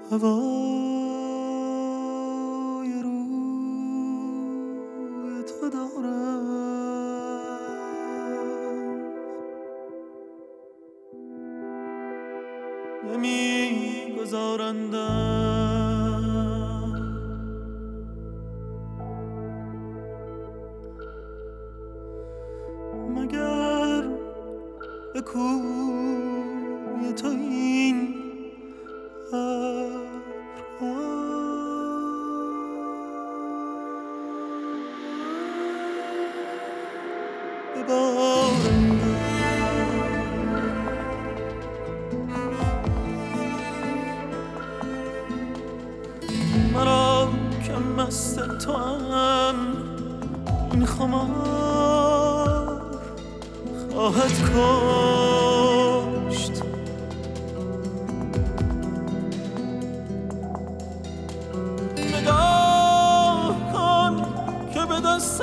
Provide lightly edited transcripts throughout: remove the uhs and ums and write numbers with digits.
هوای روی تو دارم، نمیگذارندم مگر به کوی تو این مرا که مست تو هم این خمار خواهد کشت. نگاه کن که به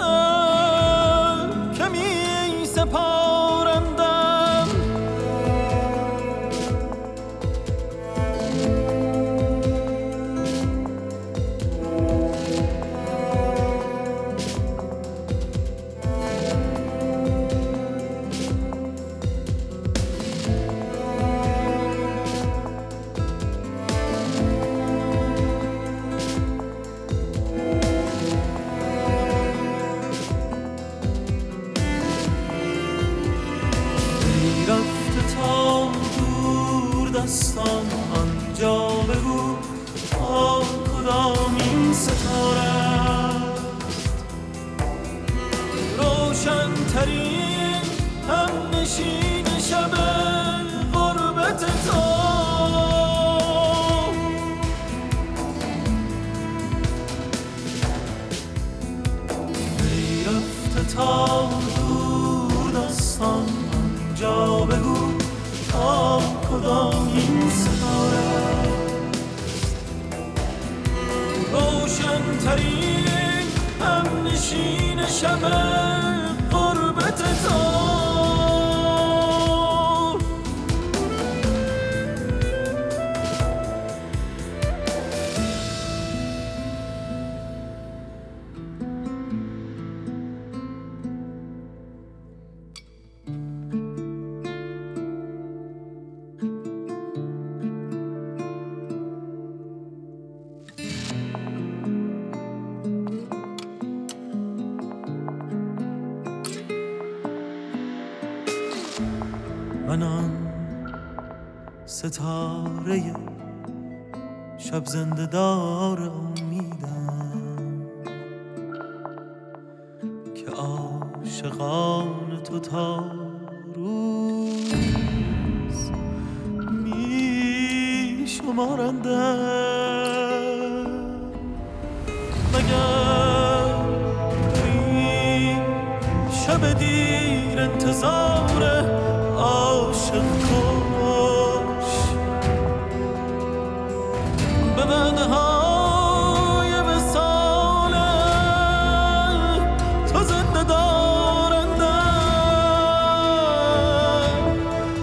دستم که می سپارندم، دستان آنجا بگو تا کدام این ستاره است روشن‌ترین همنشین شب غربت تو. ای رفته تا دور دستان آنجا بگو تا کدام این ستاره روشن‌ترین همنشین شب غربت تو. من آن ستاره شب زنده دار امیدم که عاشقان تو تا روز می شمارندم. مگر این شب دیر انتظار عاشق کش به بدهای وصال تو زنده دارندم.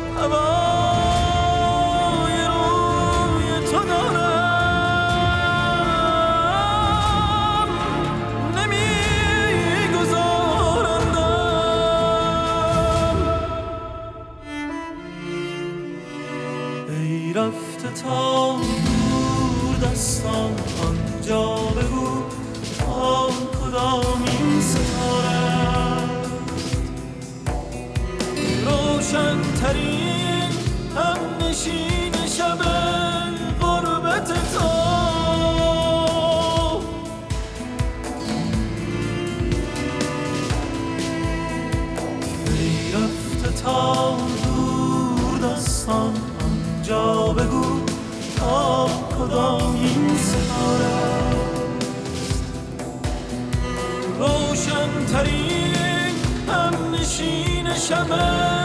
هوای روی تو دارم نمیگذارندم. ای رفته تا دور دستان آنجا بگو تا کدام این ستاره است روشن‌ترین همنشین شب غربت تو. ای رفته تا دور دستان آنجا بگو تا کدام این ستاره است روشن‌ترین همنشین شب